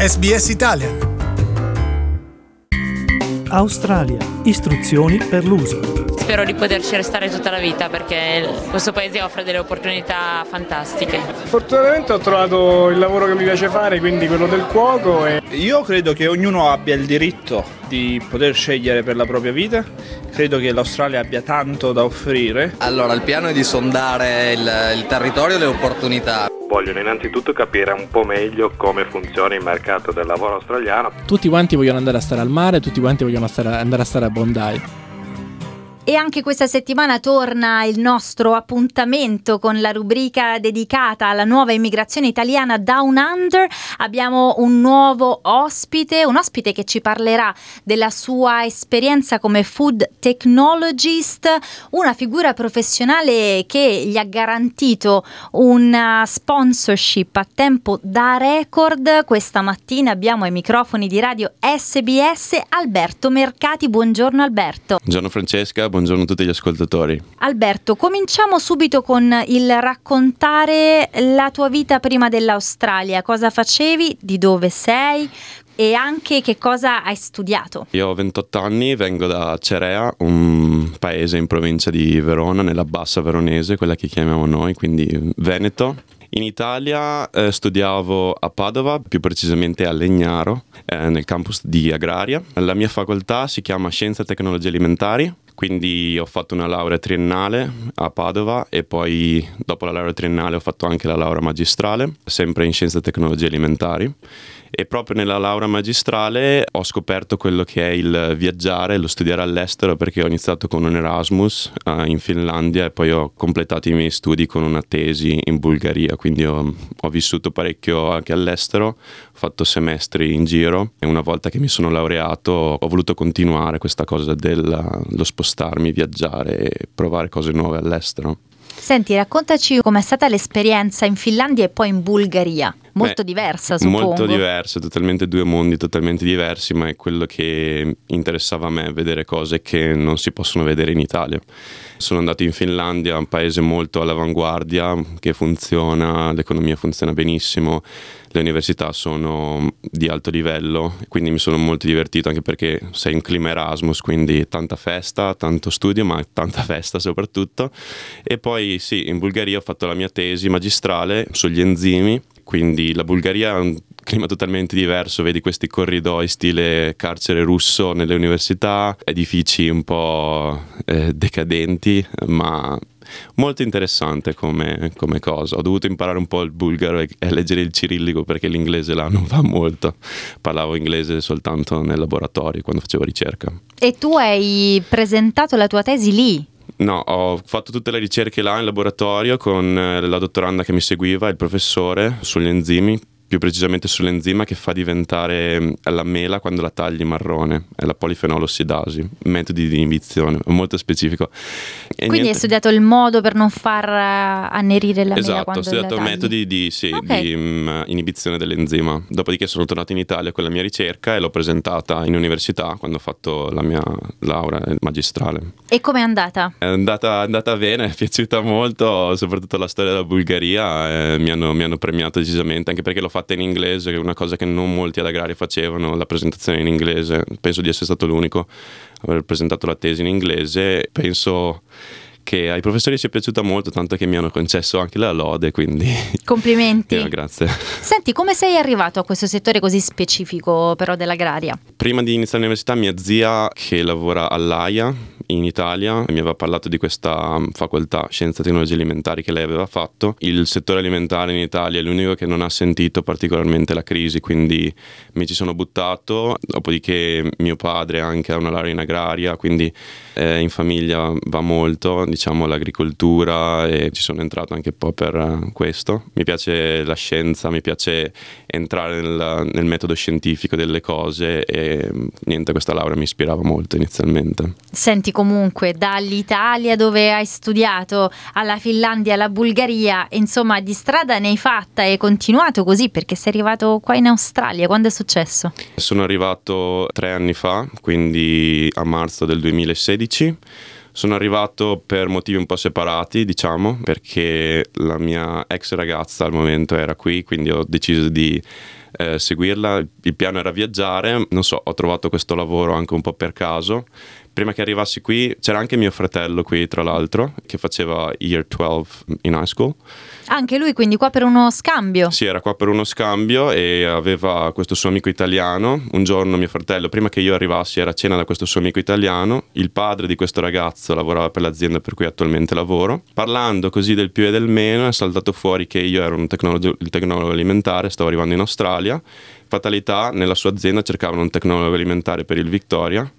SBS Italian. Australia. Istruzioni per l'uso. Spero di poterci restare tutta la vita perché questo paese offre delle opportunità fantastiche. Fortunatamente ho trovato il lavoro che mi piace fare, quindi quello del cuoco. Io credo che ognuno abbia il diritto di poter scegliere per la propria vita. Credo che l'Australia abbia tanto da offrire. Allora, il piano è di sondare il territorio e le opportunità. Vogliono innanzitutto capire un po' meglio come funziona il mercato del lavoro australiano. Tutti quanti vogliono andare a stare al mare, tutti quanti vogliono andare a stare a Bondi. E anche questa settimana torna il nostro appuntamento con la rubrica dedicata alla nuova immigrazione italiana Down Under. Abbiamo un nuovo ospite, che ci parlerà della sua esperienza come food technologist, una figura professionale che gli ha garantito una sponsorship a tempo da record. Questa mattina abbiamo ai microfoni di radio SBS Alberto Mercati. Buongiorno Alberto. Buongiorno Francesca. Buongiorno a tutti gli ascoltatori. Alberto, cominciamo subito con il raccontare la tua vita prima dell'Australia. Cosa facevi, di dove sei e anche che cosa hai studiato? Io ho 28 anni, vengo da Cerea, un paese in provincia di Verona, nella bassa veronese, quella che chiamiamo noi, quindi Veneto. In Italia studiavo a Padova, più precisamente a Legnaro, nel campus di Agraria. La mia facoltà si chiama Scienze e Tecnologie Alimentari, quindi ho fatto una laurea triennale a Padova e poi dopo la laurea triennale ho fatto anche la laurea magistrale, sempre in Scienze e Tecnologie Alimentari. E proprio nella laurea magistrale ho scoperto quello che è il viaggiare, lo studiare all'estero, perché ho iniziato con un Erasmus in Finlandia e poi ho completato i miei studi con una tesi in Bulgaria, quindi ho vissuto parecchio anche all'estero, ho fatto semestri in giro e una volta che mi sono laureato ho voluto continuare questa cosa dello spostarmi, viaggiare e provare cose nuove all'estero. Senti, raccontaci com'è stata l'esperienza in Finlandia e poi in Bulgaria. Molto diversa, suppongo. Molto diversa, totalmente due mondi totalmente diversi, ma è quello che interessava a me, vedere cose che non si possono vedere in Italia. Sono andato in Finlandia, un paese molto all'avanguardia, che funziona, l'economia funziona benissimo, le università sono di alto livello, quindi mi sono molto divertito anche perché sei in clima Erasmus, quindi tanta festa, tanto studio, ma tanta festa soprattutto. E poi sì, in Bulgaria ho fatto la mia tesi magistrale sugli enzimi. Quindi la Bulgaria è un clima totalmente diverso, vedi questi corridoi stile carcere russo nelle università, edifici un po' decadenti, ma molto interessante come cosa. Ho dovuto imparare un po' il bulgaro e leggere il cirillico perché l'inglese là non va molto. Parlavo inglese soltanto nel laboratorio quando facevo ricerca. E tu hai presentato la tua tesi lì? No, ho fatto tutte le ricerche là in laboratorio con la dottoranda che mi seguiva, il professore, sugli enzimi, più precisamente sull'enzima che fa diventare la mela quando la tagli marrone, è la polifenolossidasi, metodi di inibizione, molto specifico. Quindi hai studiato il modo per non far annerire la mela quando la tagli? Esatto, ho studiato metodi di inibizione dell'enzima. Dopodiché sono tornato in Italia con la mia ricerca e l'ho presentata in università quando ho fatto la mia laurea magistrale. E com'è andata? È andata bene, è piaciuta molto, soprattutto la storia della Bulgaria, mi hanno premiato decisamente, anche perché l'ho fatta in inglese, che è una cosa che non molti ad Agraria facevano, la presentazione in inglese. Penso di essere stato l'unico a aver presentato la tesi in inglese. Penso che ai professori sia piaciuta molto, tanto che mi hanno concesso anche la lode, quindi complimenti. Grazie. Senti, come sei arrivato a questo settore così specifico però dell'agraria? Prima di iniziare l'università mia zia, che lavora all'AIA in Italia, mi aveva parlato di questa facoltà Scienze e Tecnologie Alimentari che lei aveva fatto. Il settore alimentare in Italia è l'unico che non ha sentito particolarmente la crisi, quindi mi ci sono buttato. Dopodiché mio padre anche ha una laurea in agraria, quindi in famiglia va molto, diciamo, l'agricoltura, e ci sono entrato anche un po' per questo. Mi piace la scienza, mi piace entrare nel metodo scientifico delle cose e niente, questa laurea mi ispirava molto inizialmente. Senti, comunque dall'Italia dove hai studiato alla Finlandia, alla Bulgaria, insomma di strada ne hai fatta e hai continuato così perché sei arrivato qua in Australia. Quando è successo? Sono arrivato 3 anni fa, quindi a marzo del 2016. Sono arrivato per motivi un po' separati, diciamo, perché la mia ex ragazza al momento era qui, quindi ho deciso di seguirla. Il piano era viaggiare, non so, ho trovato questo lavoro anche un po' per caso. Prima che arrivassi qui c'era anche mio fratello qui, tra l'altro, che faceva Year 12 in high school. Anche lui quindi qua per uno scambio? Sì, era qua per uno scambio e aveva questo suo amico italiano. Un giorno mio fratello, prima che io arrivassi, era a cena da questo suo amico italiano. Il padre di questo ragazzo lavorava per l'azienda per cui attualmente lavoro. Parlando così del più e del meno è saltato fuori che io ero il tecnologo alimentare, stavo arrivando in Australia. Fatalità, nella sua azienda cercavano un tecnologo alimentare per il Victoria.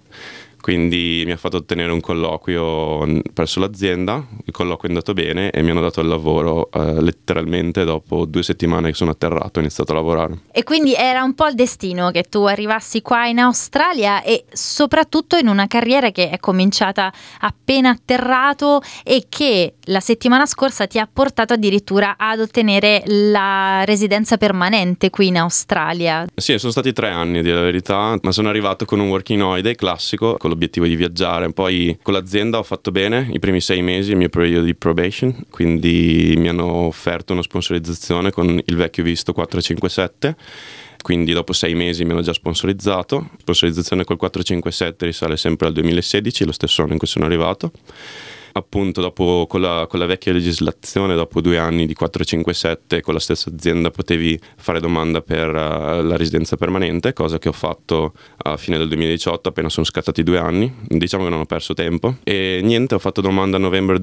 Quindi mi ha fatto ottenere un colloquio presso l'azienda, il colloquio è andato bene e mi hanno dato il lavoro letteralmente dopo 2 settimane che sono atterrato e ho iniziato a lavorare. E quindi era un po' il destino che tu arrivassi qua in Australia e soprattutto in una carriera che è cominciata appena atterrato e che la settimana scorsa ti ha portato addirittura ad ottenere la residenza permanente qui in Australia. Sì, sono stati 3 anni a dire la verità, ma sono arrivato con un working holiday classico, con l'obiettivo di viaggiare. Poi con l'azienda ho fatto bene i primi 6 mesi, il mio periodo di probation, quindi mi hanno offerto una sponsorizzazione con il vecchio visto 457. Quindi dopo 6 mesi mi hanno già sponsorizzato. Sponsorizzazione col 457 risale sempre al 2016, lo stesso anno in cui sono arrivato. Appunto dopo con la vecchia legislazione, dopo 2 anni di 457 con la stessa azienda potevi fare domanda per la residenza permanente, cosa che ho fatto a fine del 2018, appena sono scattati 2 anni. Diciamo che non ho perso tempo e niente, ho fatto domanda a novembre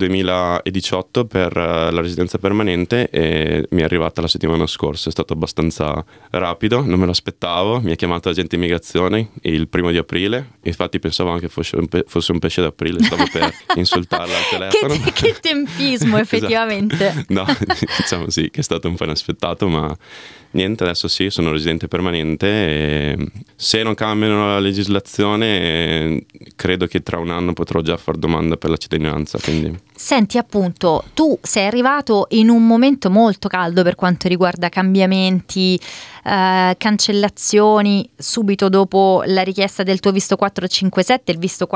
2018 per la residenza permanente e mi è arrivata la settimana scorsa. È stato abbastanza rapido, non me lo aspettavo. Mi ha chiamato l'agente immigrazione il 1 aprile, infatti pensavo anche fosse un pesce d'aprile, stavo per insultarla al telefono. Che tempismo effettivamente. Esatto. No, diciamo sì, che è stato un po' inaspettato, ma niente, adesso sì, sono residente permanente e se non cambiano la legislazione credo che tra un anno potrò già far domanda per la cittadinanza, quindi. Senti, appunto, tu sei arrivato in un momento molto caldo per quanto riguarda cambiamenti, cancellazioni, subito dopo la richiesta del tuo visto 457. Il visto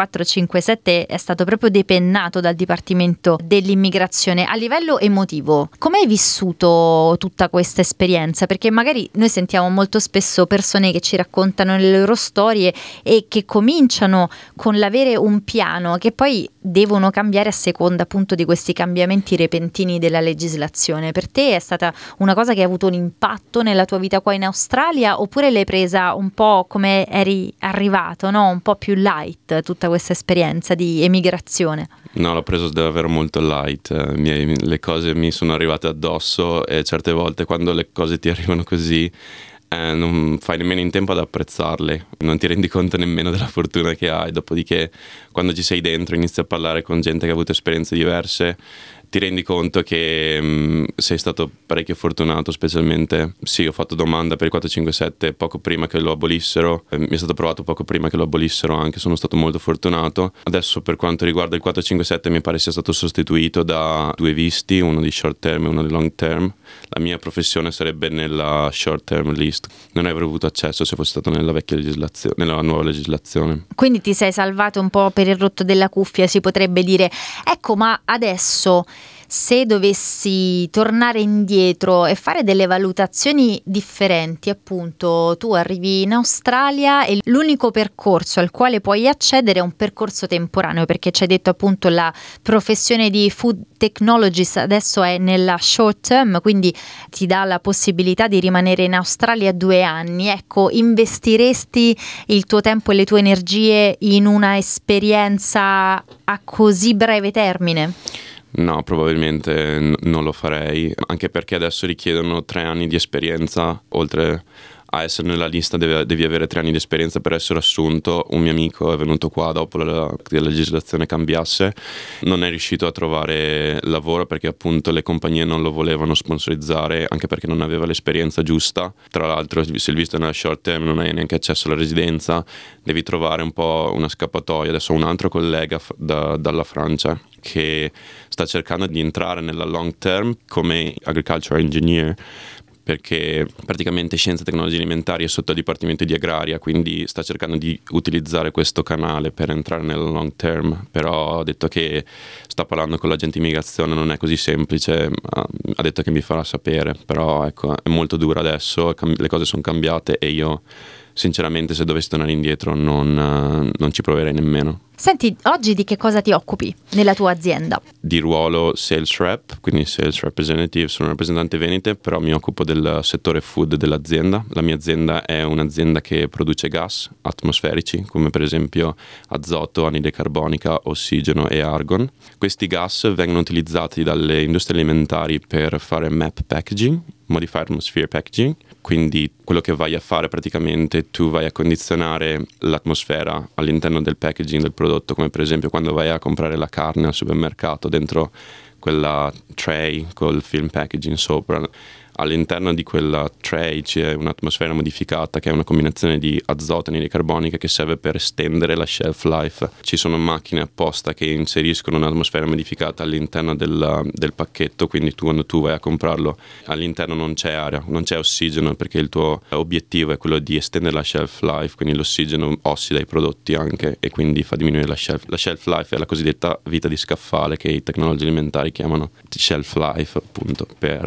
457 è stato proprio depennato dal Dipartimento dell'Immigrazione. A livello emotivo, come hai vissuto tutta questa esperienza? Perché magari noi sentiamo molto spesso persone che ci raccontano le loro storie e che cominciano con l'avere un piano che poi devono cambiare a seconda appunto di questi cambiamenti repentini della legislazione. Per te è stata una cosa che ha avuto un impatto nella tua vita qua in Australia, oppure l'hai presa un po' come eri arrivato, no? Un po' più light tutta questa esperienza di emigrazione? No, l'ho preso davvero molto light, le cose mi sono arrivate addosso e certe volte quando le cose ti arrivano così non fai nemmeno in tempo ad apprezzarle, non ti rendi conto nemmeno della fortuna che hai. Dopodiché quando ci sei dentro inizi a parlare con gente che ha avuto esperienze diverse, ti rendi conto che sei stato parecchio fortunato. Specialmente sì, ho fatto domanda per il 457 poco prima che lo abolissero, mi è stato approvato poco prima che lo abolissero anche, sono stato molto fortunato. Adesso per quanto riguarda il 457 mi pare sia stato sostituito da 2 visti, uno di short term e uno di long term. La mia professione sarebbe nella short term list, non avrei avuto accesso se fossi stato nella vecchia legislazione, nella nuova legislazione. Quindi ti sei salvato un po' per il rotto della cuffia, si potrebbe dire. Ecco, ma adesso se dovessi tornare indietro e fare delle valutazioni differenti, appunto tu arrivi in Australia e l'unico percorso al quale puoi accedere è un percorso temporaneo, perché ci hai detto appunto la professione di food technologist adesso è nella short term, quindi ti dà la possibilità di rimanere in Australia 2 anni. Ecco, investiresti il tuo tempo e le tue energie in una esperienza a così breve termine? No, probabilmente non lo farei, anche perché adesso richiedono 3 anni di esperienza, oltre a essere nella lista devi avere 3 anni di esperienza per essere assunto. Un mio amico è venuto qua dopo che la legislazione cambiasse, non è riuscito a trovare lavoro perché appunto le compagnie non lo volevano sponsorizzare, anche perché non aveva l'esperienza giusta. Tra l'altro se il visto è nella short term non hai neanche accesso alla residenza, devi trovare un po' una scappatoia. Adesso ho un altro collega dalla Francia che sta cercando di entrare nella long term come agricultural engineer, perché praticamente Scienze e Tecnologie Alimentari è sotto il Dipartimento di Agraria, quindi sta cercando di utilizzare questo canale per entrare nel long term, però ha detto che sta parlando con l'agente immigrazione, non è così semplice, ha detto che mi farà sapere, però ecco, è molto dura adesso, le cose sono cambiate e io sinceramente se dovessi tornare indietro non ci proverei nemmeno. Senti, oggi di che cosa ti occupi nella tua azienda? Di ruolo sales rep, quindi sales representative, sono un rappresentante venete, però mi occupo del settore food dell'azienda. La mia azienda è un'azienda che produce gas atmosferici, come per esempio azoto, anidride carbonica, ossigeno e argon. Questi gas vengono utilizzati dalle industrie alimentari per fare MAP packaging, Modified Atmosphere Packaging, quindi quello che vai a fare praticamente, tu vai a condizionare l'atmosfera all'interno del packaging del prodotto, come per esempio quando vai a comprare la carne al supermercato, dentro quella tray col film packaging sopra. All'interno di quella tray c'è un'atmosfera modificata che è una combinazione di azoto e anidride carbonica che serve per estendere la shelf life. Ci sono macchine apposta che inseriscono un'atmosfera modificata all'interno del pacchetto, quindi quando tu vai a comprarlo all'interno non c'è aria, non c'è ossigeno, perché il tuo obiettivo è quello di estendere la shelf life, quindi l'ossigeno ossida i prodotti anche e quindi fa diminuire la shelf life, è la cosiddetta vita di scaffale che i tecnologi alimentari chiamano shelf life, appunto,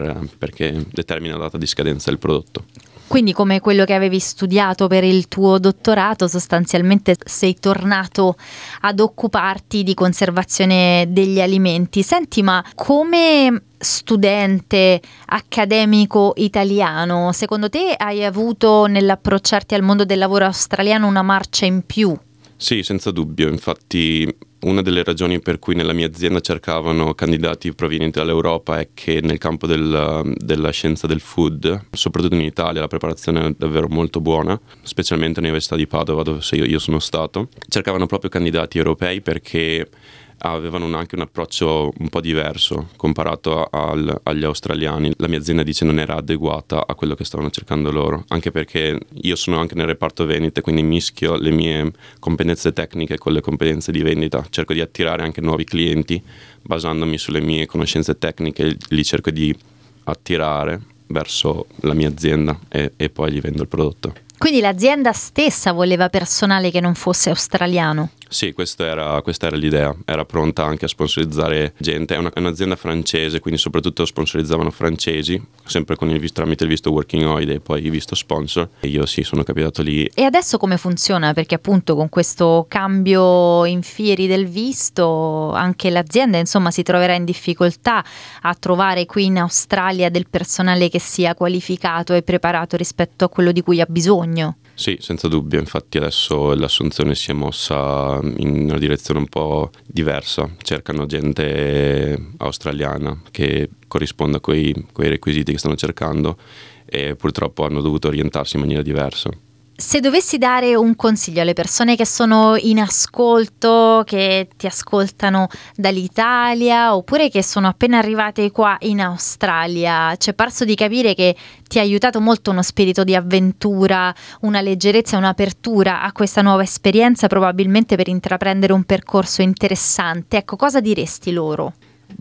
perché determina la data di scadenza del prodotto. Quindi come quello che avevi studiato per il tuo dottorato, sostanzialmente sei tornato ad occuparti di conservazione degli alimenti. Senti, ma come studente accademico italiano, secondo te hai avuto nell'approcciarti al mondo del lavoro australiano una marcia in più? Sì, senza dubbio, infatti una delle ragioni per cui nella mia azienda cercavano candidati provenienti dall'Europa è che nel campo della scienza del food, soprattutto in Italia, la preparazione è davvero molto buona, specialmente all'Università di Padova dove io sono stato. Cercavano proprio candidati europei perché avevano anche un approccio un po' diverso comparato agli australiani. La mia azienda dice non era adeguata a quello che stavano cercando loro, anche perché io sono anche nel reparto vendite, quindi mischio le mie competenze tecniche con le competenze di vendita, cerco di attirare anche nuovi clienti basandomi sulle mie conoscenze tecniche, li cerco di attirare verso la mia azienda e poi gli vendo il prodotto. Quindi l'azienda stessa voleva personale che non fosse australiano? Sì, questa era l'idea, era pronta anche a sponsorizzare gente, è un'azienda francese, quindi soprattutto sponsorizzavano francesi, sempre con tramite il visto Working Holiday e poi il visto sponsor, e io sì, sono capitato lì. E adesso come funziona? Perché appunto con questo cambio in fieri del visto anche l'azienda insomma si troverà in difficoltà a trovare qui in Australia del personale che sia qualificato e preparato rispetto a quello di cui ha bisogno. Sì, senza dubbio, infatti adesso l'assunzione si è mossa in una direzione un po' diversa, cercano gente australiana che corrisponda a quei requisiti che stanno cercando e purtroppo hanno dovuto orientarsi in maniera diversa. Se dovessi dare un consiglio alle persone che sono in ascolto, che ti ascoltano dall'Italia oppure che sono appena arrivate qua in Australia, c'è parso di capire che ti ha aiutato molto uno spirito di avventura, una leggerezza, un'apertura a questa nuova esperienza, probabilmente per intraprendere un percorso interessante. Ecco, cosa diresti loro?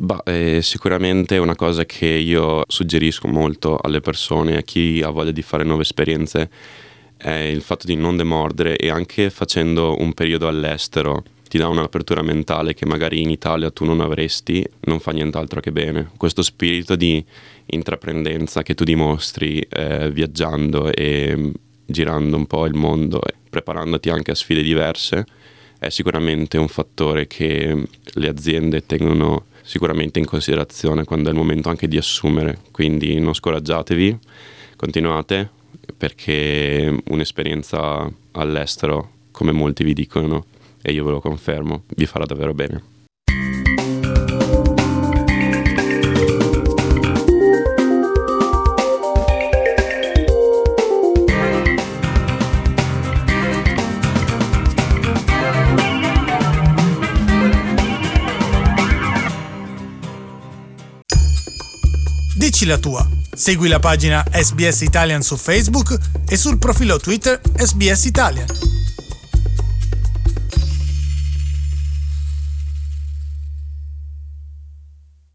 Sicuramente una cosa che io suggerisco molto alle persone, a chi ha voglia di fare nuove esperienze, è il fatto di non demordere, e anche facendo un periodo all'estero ti dà un'apertura mentale che magari in Italia tu non avresti, non fa nient'altro che bene. Questo spirito di intraprendenza che tu dimostri viaggiando e girando un po' il mondo e preparandoti anche a sfide diverse è sicuramente un fattore che le aziende tengono sicuramente in considerazione quando è il momento anche di assumere, quindi non scoraggiatevi, continuate, perché un'esperienza all'estero, come molti vi dicono, e io ve lo confermo, vi farà davvero bene. Dici la tua. Segui la pagina SBS Italian su Facebook e sul profilo Twitter SBS Italian.